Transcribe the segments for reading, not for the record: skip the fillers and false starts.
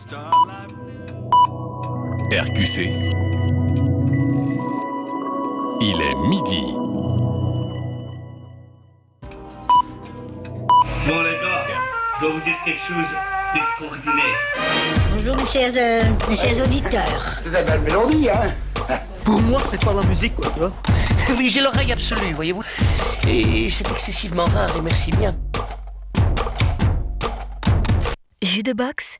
RQC, il est midi. Bon les gars, je dois vous dire quelque chose d'extraordinaire. Bonjour mes chers auditeurs. C'est une belle mélodie, hein? Pour moi, c'est pas la musique, quoi, tu vois. Oui, j'ai l'oreille absolue, voyez-vous. Et c'est excessivement rare, et merci bien. Jus de boxe.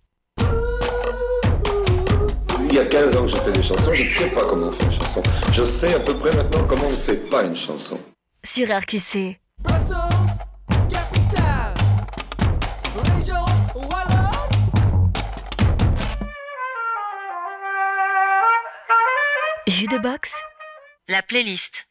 Il y a 15 ans que je fais des chansons, je ne sais pas comment on fait une chanson. Je sais à peu près maintenant comment on ne fait pas une chanson. Sur RQC. Brussels, capitale, région wallonne. Jus de boxe. La playlist.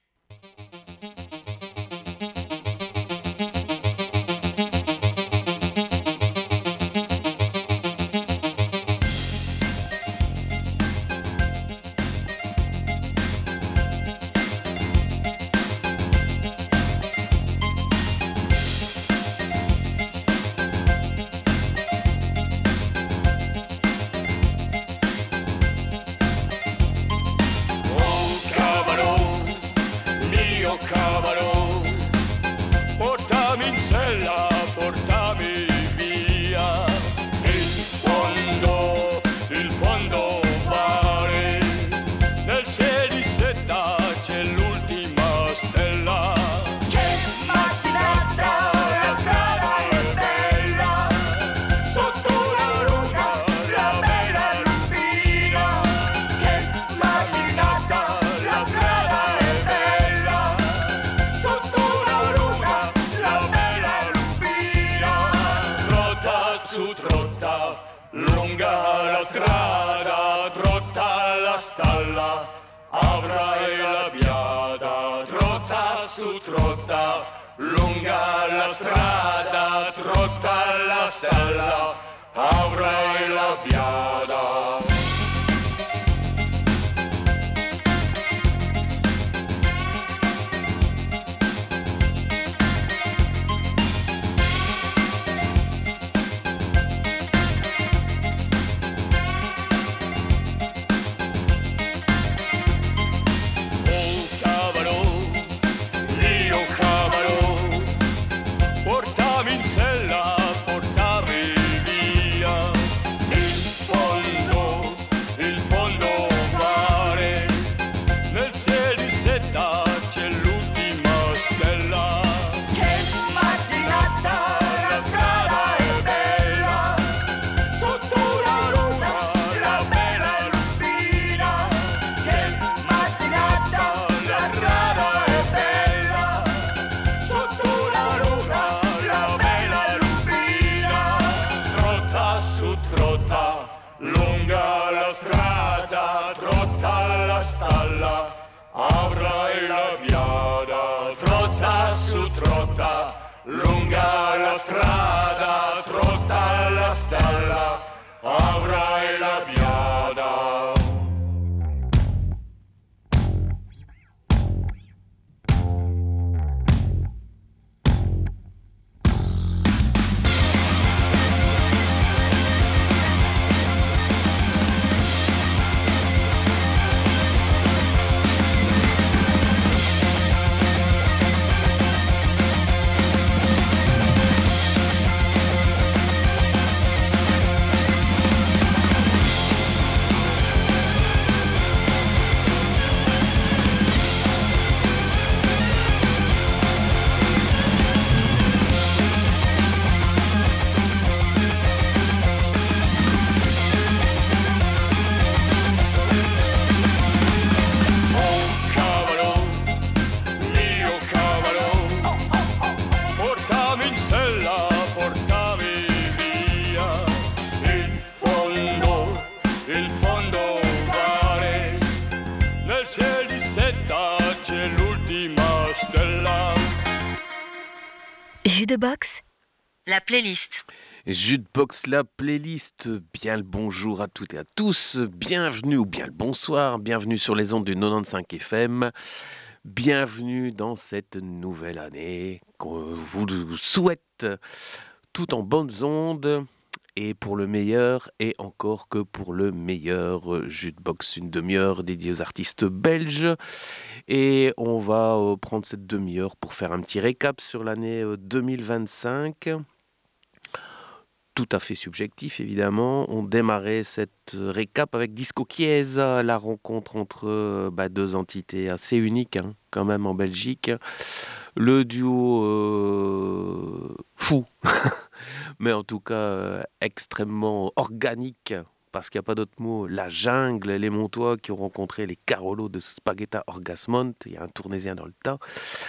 Jus de boxe. La playlist. Jus de boxe, la playlist. Bien le bonjour à toutes et à tous. Bienvenue ou bien le bonsoir. Bienvenue sur les ondes du 95 FM. Bienvenue dans cette nouvelle année qu'on vous souhaite tout en bonnes ondes et pour le meilleur, et encore que pour le meilleur. Jukebox, une demi-heure dédiée aux artistes belges. Et on va prendre cette demi-heure pour faire un petit récap sur l'année 2025. Tout à fait subjectif, évidemment. On démarrait cette récap avec Disco Chiesa, la rencontre entre deux entités assez uniques, quand même, en Belgique. Le duo fou, mais en tout cas extrêmement organique, parce qu'il n'y a pas d'autre mot. La jungle, les Montois qui ont rencontré les Carolo de Spagetta Orgasmont, il y a un Tournésien dans le tas.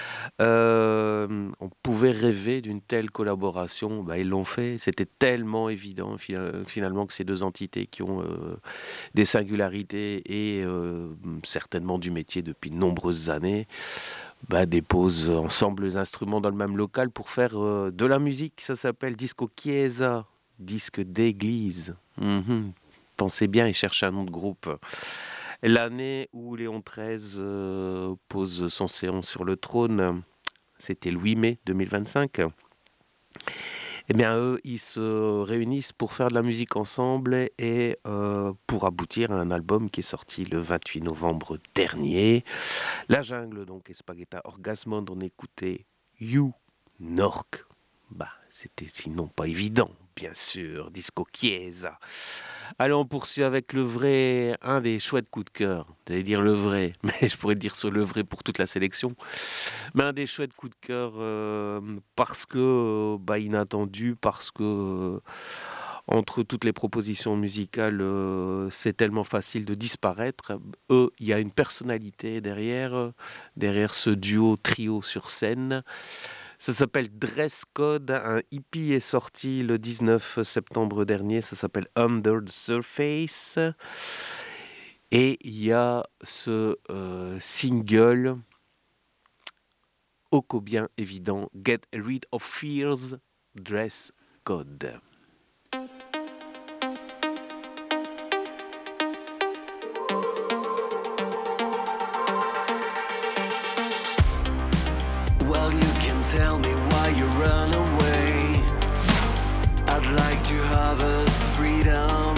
On pouvait rêver d'une telle collaboration, ils l'ont fait. C'était tellement évident finalement que ces deux entités qui ont des singularités et certainement du métier depuis de nombreuses années, déposent ensemble les instruments dans le même local pour faire de la musique. Ça s'appelle Disco Chiesa, disque d'église. Pensez bien et cherchez un nom de groupe. L'année où Léon XIII pose son séant sur le trône, c'était le 8 mai 2025. Eh bien, eux, ils se réunissent pour faire de la musique ensemble et pour aboutir à un album qui est sorti le 28 novembre dernier. La jungle, donc, et Spagetta Orgasmond, on écoutait You Nork. C'était sinon pas évident, bien sûr, Disco Chiesa. Allez, on poursuit avec un des chouettes coups de cœur. J'allais dire le vrai, mais je pourrais dire sur le vrai pour toute la sélection. Mais un des chouettes coups de cœur parce que inattendu, parce que entre toutes les propositions musicales, c'est tellement facile de disparaître. Il y a une personnalité derrière ce trio sur scène. Ça s'appelle Dress Code, un EP est sorti le 19 septembre dernier, ça s'appelle Under the Surface. Et il y a ce single, ô combien évident, Get Rid of Fears, Dress Code. Tell me why you run away. I'd like to harvest freedom.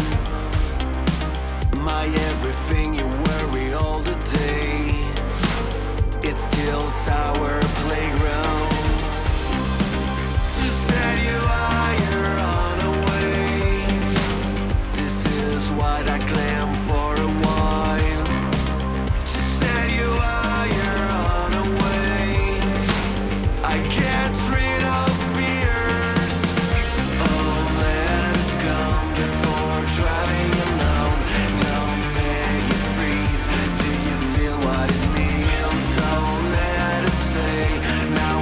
My everything, you worry all the day. It's still our playground. To set you higher on a way. This is what I claim for a while. To set you higher on a way. I get rid of fears. Oh, let us come before driving alone. Don't make it freeze. Do you feel what it means? Oh, let us say now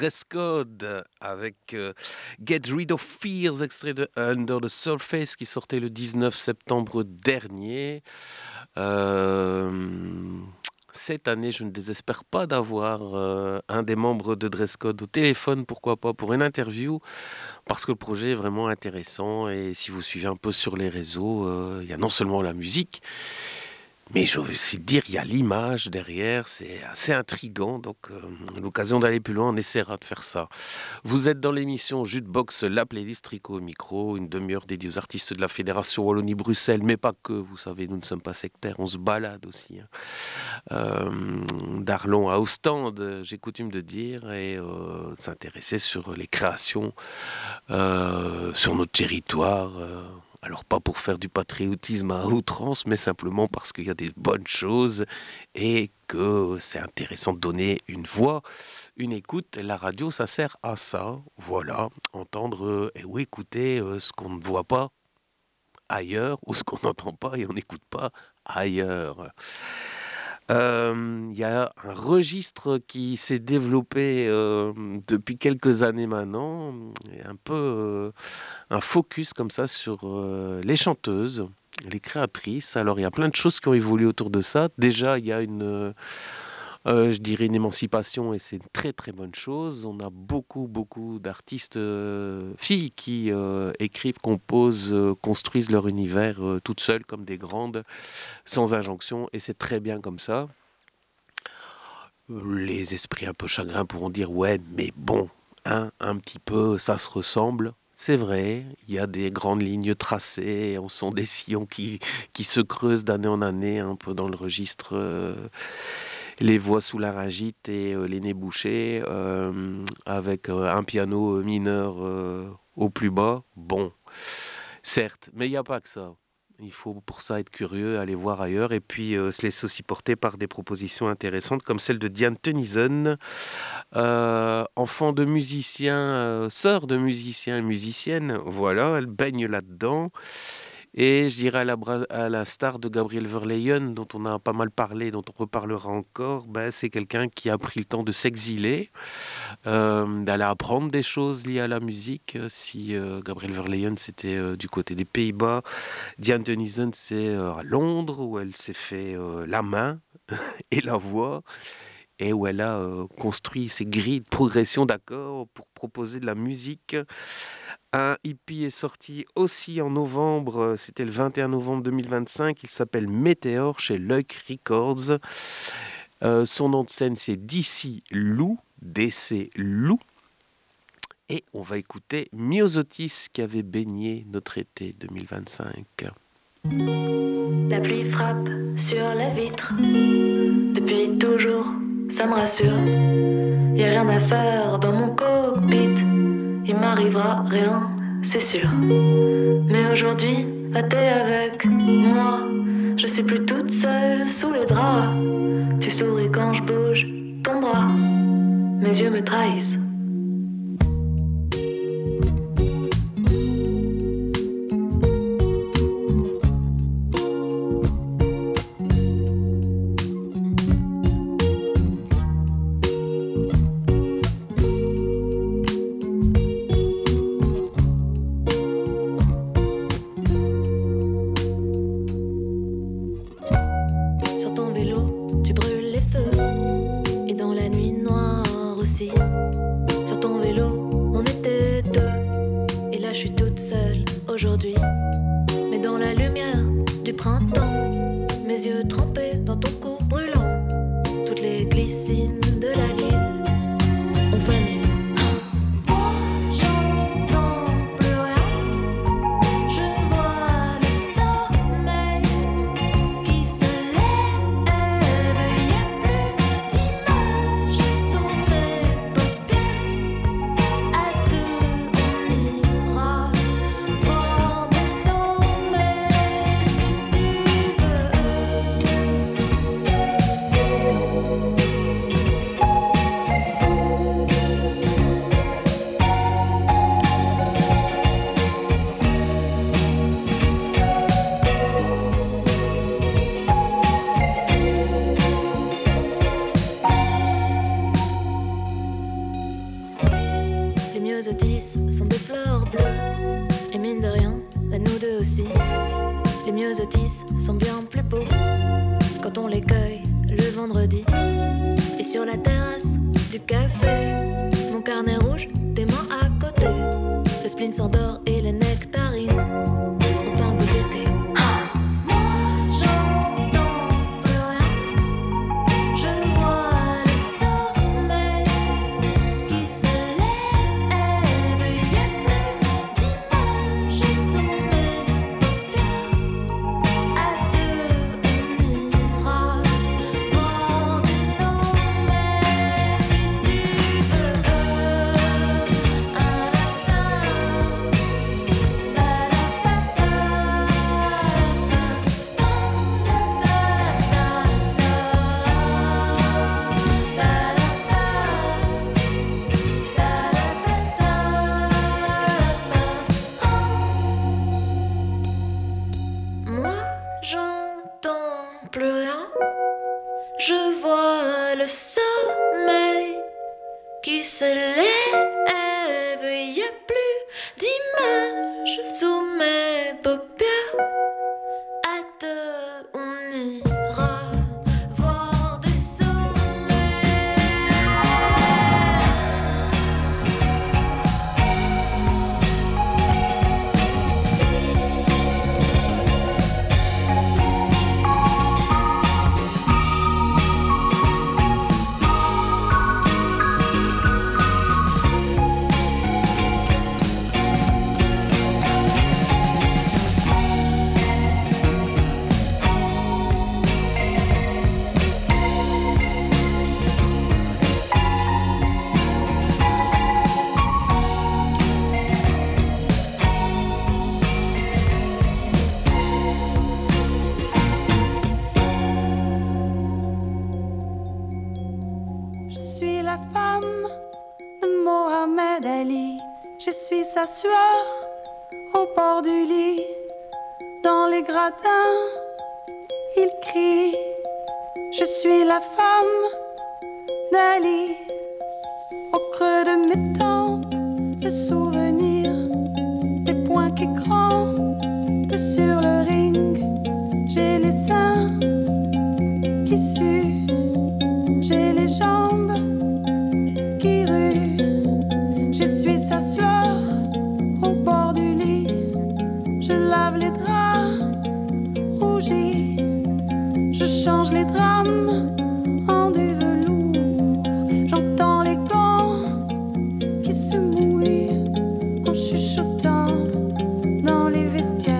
Dress Code avec Get Rid of Fears, extrait de Under the Surface qui sortait le 19 septembre dernier. Cette année, je ne désespère pas d'avoir un des membres de Dress Code au téléphone, pourquoi pas, pour une interview, parce que le projet est vraiment intéressant. Et si vous suivez un peu sur les réseaux, il y a non seulement la musique, mais je veux aussi dire, il y a l'image derrière, c'est assez intriguant. Donc, à l'occasion d'aller plus loin, on essaiera de faire ça. Vous êtes dans l'émission Jukebox, la playlist Rico au micro, une demi-heure dédiée aux artistes de la Fédération Wallonie-Bruxelles, mais pas que, vous savez, nous ne sommes pas sectaires, on se balade aussi. D'Arlon à Ostende, j'ai coutume de dire, et s'intéresser sur les créations sur notre territoire. Alors pas pour faire du patriotisme à outrance, mais simplement parce qu'il y a des bonnes choses et que c'est intéressant de donner une voix, une écoute. La radio, ça sert à ça, voilà, entendre ou écouter ce qu'on ne voit pas ailleurs ou ce qu'on n'entend pas et on n'écoute pas ailleurs. Il y a un registre qui s'est développé depuis quelques années maintenant, un peu un focus comme ça sur les chanteuses, les créatrices. Alors il y a plein de choses qui ont évolué autour de ça. Déjà il y a je dirais une émancipation et c'est une très très bonne chose. On a beaucoup d'artistes filles qui écrivent, composent, construisent leur univers toutes seules comme des grandes, sans injonction, et c'est très bien comme ça. Les esprits un peu chagrins pourront dire ouais mais bon, hein, un petit peu ça se ressemble. C'est vrai, il y a des grandes lignes tracées, on sent des sillons qui se creusent d'année en année, un peu dans le registre les voix sous laryngite et les nez bouchés, avec un piano mineur au plus bas. Bon, certes, mais il n'y a pas que ça. Il faut pour ça être curieux, aller voir ailleurs et puis se laisser aussi porter par des propositions intéressantes comme celle de Diane Tennyson, enfant de musicien, sœur de musicien et musicienne. Voilà, elle baigne là-dedans. Et je dirais à la star de Gabriel Verleyen, dont on a pas mal parlé, dont on reparlera encore, c'est quelqu'un qui a pris le temps de s'exiler, d'aller apprendre des choses liées à la musique. Si Gabriel Verleyen, c'était du côté des Pays-Bas, Diane Tennyson, c'est à Londres, où elle s'est fait la main et la voix, et où elle a construit ses grilles de progression d'accords pour proposer de la musique. Un hippie est sorti aussi en novembre, c'était le 21 novembre 2025, il s'appelle Météor chez Luck Records. Son nom de scène c'est DC Lou, DC Lou. Et on va écouter Myosotis qui avait baigné notre été 2025. La pluie frappe sur la vitre, depuis toujours, ça me rassure. Y'a rien à faire dans mon cockpit, il m'arrivera rien, c'est sûr. Mais aujourd'hui, t'es avec moi, je suis plus toute seule sous les draps. Tu souris quand je bouge ton bras, mes yeux me trahissent. l'écueil le vendredi. Et sur la terrasse du café, mon carnet rouge, tes mains à côté. Le spleen s'endort et les nectarines ont un goût d'été. Moi j'entends plus rien, je vois le sommeil qui se lève. Y a plus d'images sous mes paupières. À deux on ira voir des sommets si tu veux. Moi j'entends plus rien, je vois le sommeil qui se lève. Y a plus d'images sous mes paupières. À deux on ira voir des sommets. Je suis la femme de Mohamed Ali. Je suis sa sueur au bord du lit. Dans les gradins, il crie. Je suis la femme d'Ali. Au creux de mes tempes, le souvenir des poings qui crampent sur le ring. J'ai les seins qui suent. J'ai les jambes qui ruent. Je suis sa sueur au bord du lit. Je lave les draps rougis. Je change les drames en du velours. J'entends les gants qui se mouillent en chuchotant dans les vestiaires.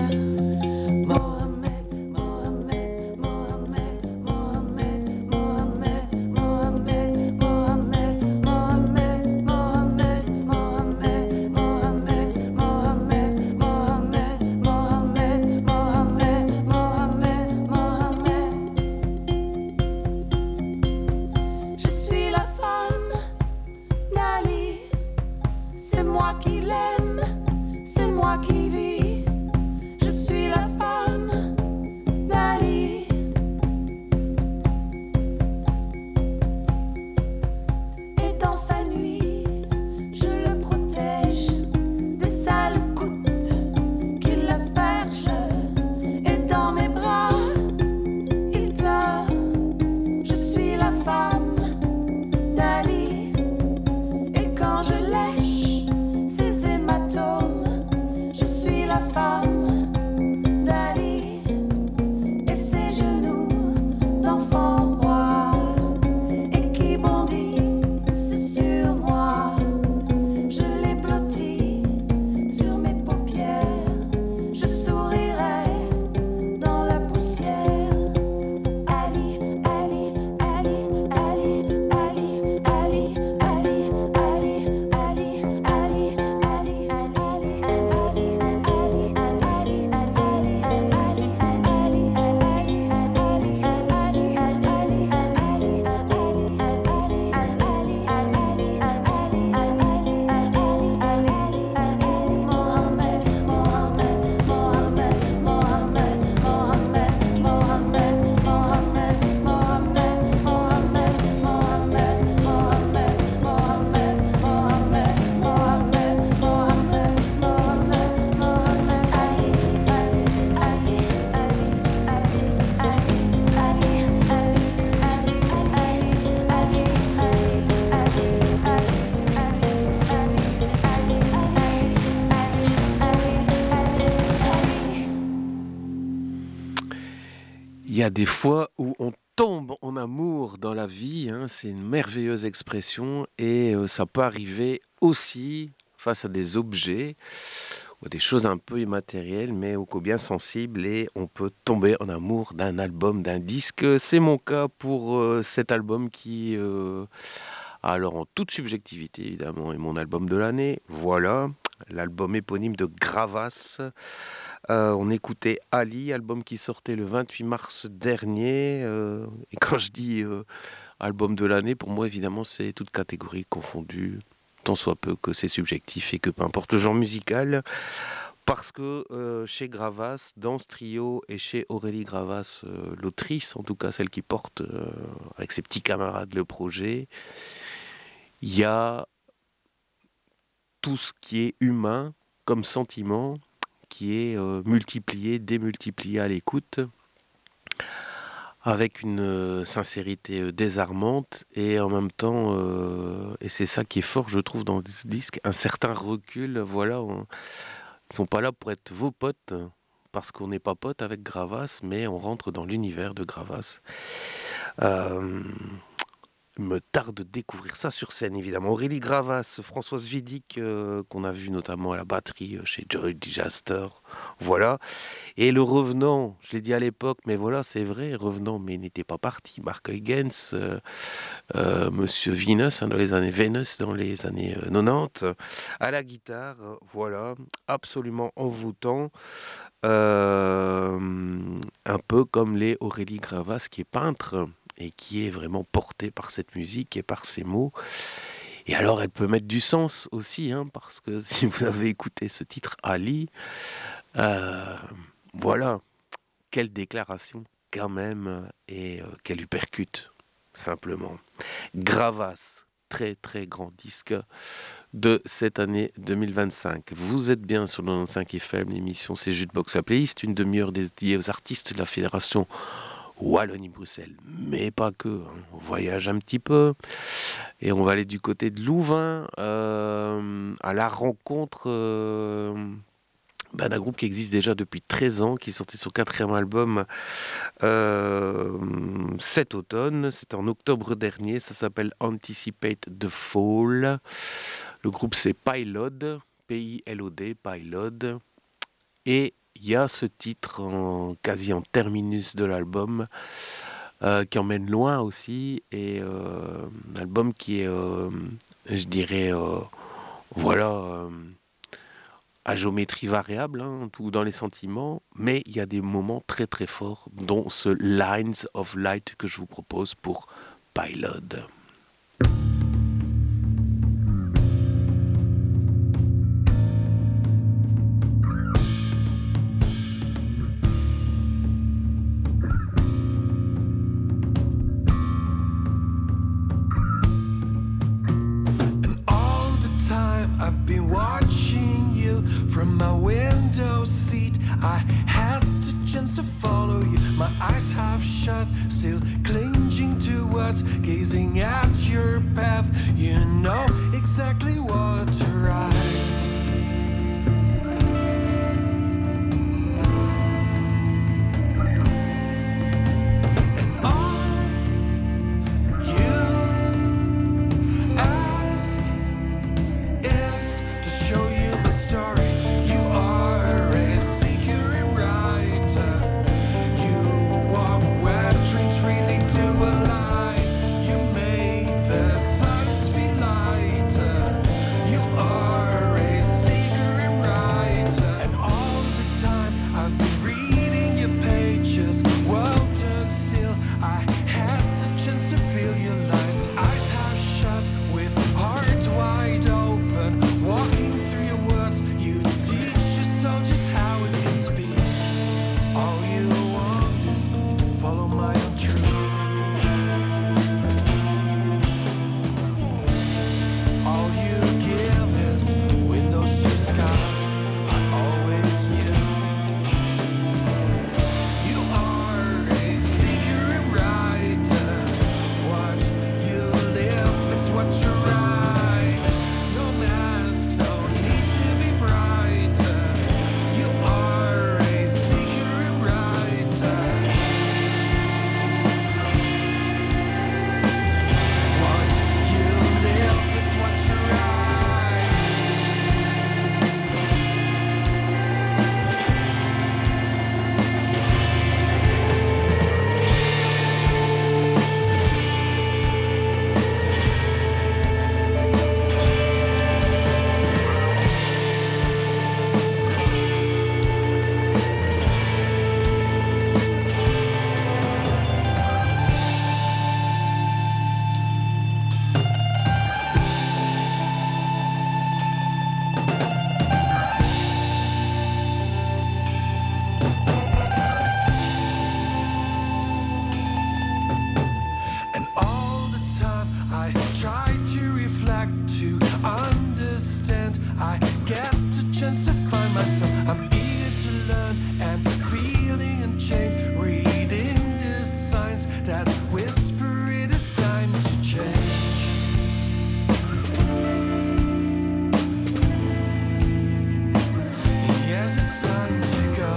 y a des fois où on tombe en amour dans la vie, hein, c'est une merveilleuse expression, et ça peut arriver aussi face à des objets ou des choses un peu immatérielles mais ô combien sensibles, et on peut tomber en amour d'un album, d'un disque. C'est mon cas pour cet album qui, alors en toute subjectivité évidemment, est mon album de l'année. Voilà, l'album éponyme de Gravas. On écoutait Ali, album qui sortait le 28 mars dernier. Et quand je dis album de l'année, pour moi évidemment c'est toute catégorie confondue, tant soit peu que c'est subjectif et que peu importe le genre musical. Parce que chez Gravas, dans ce trio, et chez Aurélie Gravas, l'autrice, en tout cas celle qui porte avec ses petits camarades le projet, il y a tout ce qui est humain comme sentiment, qui est multiplié, démultiplié à l'écoute, avec une sincérité désarmante, et en même temps, et c'est ça qui est fort, je trouve, dans ce disque, un certain recul. Voilà, ils ne sont pas là pour être vos potes, parce qu'on n'est pas potes avec Gravas, mais on rentre dans l'univers de Gravas. Me tarde de découvrir ça sur scène, évidemment. Aurélie Gravas, Françoise Vidic, qu'on a vu notamment à la batterie chez Joy Disaster, voilà. Et le revenant, je l'ai dit à l'époque, mais voilà, c'est vrai, revenant, mais il n'était pas parti. Mark Huygens, Monsieur Venus, dans les années 90, à la guitare, voilà, absolument envoûtant. Un peu comme les Aurélie Gravas, qui est peintre, et qui est vraiment portée par cette musique et par ces mots. Et alors elle peut mettre du sens aussi, hein, parce que si vous avez écouté ce titre Ali, voilà, quelle déclaration quand même, et qu'elle lui percute, simplement. Gravas, très très grand disque de cette année 2025. Vous êtes bien sur le 95 FM, l'émission c'est Jukebox la playlist, une demi-heure dédiée aux artistes de la Fédération Wallonie-Bruxelles, mais pas que, hein. On voyage un petit peu et on va aller du côté de Louvain à la rencontre d'un groupe qui existe déjà depuis 13 ans, qui sortait son 4e album cet automne. C'était en octobre dernier, ça s'appelle Anticipate the Fall. Le groupe c'est Pylod, P-I-L-O-D, Pylod, et il y a ce titre quasi en terminus de l'album qui emmène loin aussi, et un album qui est, je dirais, voilà, à géométrie variable, hein, tout dans les sentiments, mais il y a des moments très très forts, dont ce Lines of Light que je vous propose pour Pylod. From my window seat, I had the chance to follow you. My eyes half shut, still clinging to what's gazing at your path. You know exactly what to write. The silence feel lighter. You are a that whisper it is time to change. Yes, it's time to go.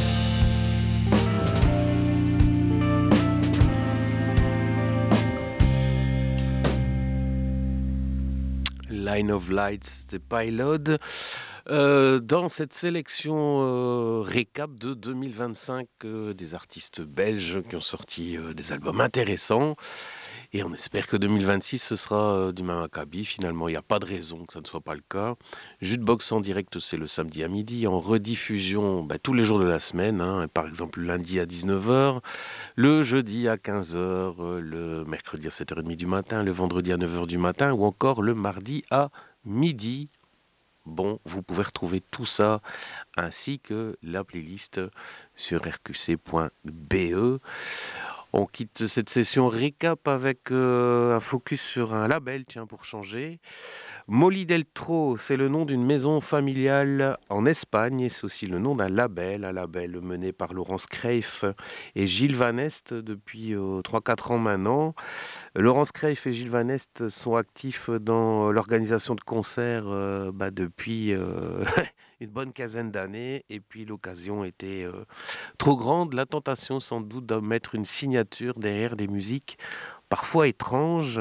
Line of Lights, The Pilot. Dans cette sélection récap de 2025 des artistes belges qui ont sorti des albums intéressants. Et on espère que 2026, ce sera du même acabit. Finalement, il n'y a pas de raison que ça ne soit pas le cas. Jukebox en direct, c'est le samedi à midi. En rediffusion, tous les jours de la semaine. Par exemple, le lundi à 19h, le jeudi à 15h, le mercredi à 7h30 du matin, le vendredi à 9h du matin ou encore le mardi à midi. Bon, vous pouvez retrouver tout ça ainsi que la playlist sur rqc.be. On quitte cette session récap avec un focus sur un label, tiens, pour changer. Molly del Tro, c'est le nom d'une maison familiale en Espagne et c'est aussi le nom d'un label, mené par Laurence Cruyff et Gilles Van Est depuis 3-4 ans maintenant. Laurence Cruyff et Gilles Van Est sont actifs dans l'organisation de concerts depuis une bonne quinzaine d'années et puis l'occasion était trop grande, la tentation sans doute de mettre une signature derrière des musiques parfois étranges,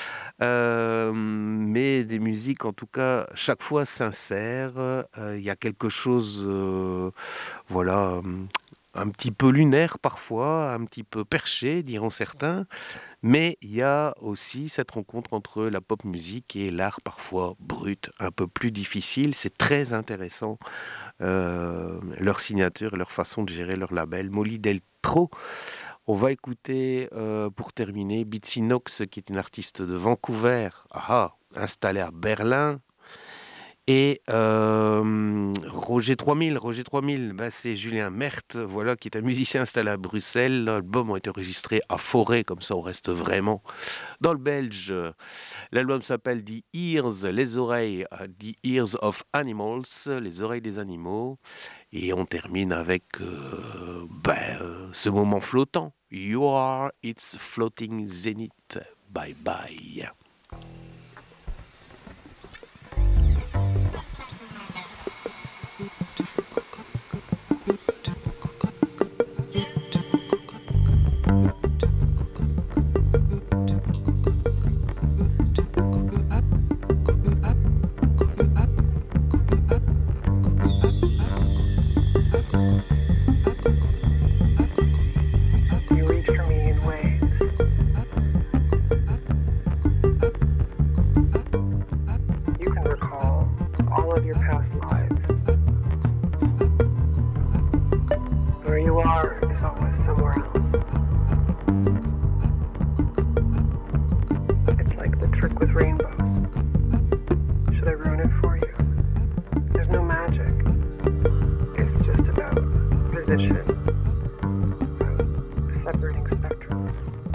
mais des musiques en tout cas chaque fois sincères. Il y a quelque chose, un petit peu lunaire parfois, un petit peu perché, diront certains, mais il y a aussi cette rencontre entre la pop musique et l'art parfois brut, un peu plus difficile. C'est très intéressant, leur signature, leur façon de gérer leur label. Molly del Tro. On va écouter, pour terminer, Bitsy Knox, qui est une artiste de Vancouver, installée à Berlin. Et Roger 3000, c'est Julien Merthe, qui est un musicien installé à Bruxelles. L'album a été enregistré à Forêt, comme ça on reste vraiment dans le belge. L'album s'appelle The Ears, les oreilles, The Ears of Animals, les oreilles des animaux. Et on termine avec ce moment flottant. You are its floating zenith. Bye bye.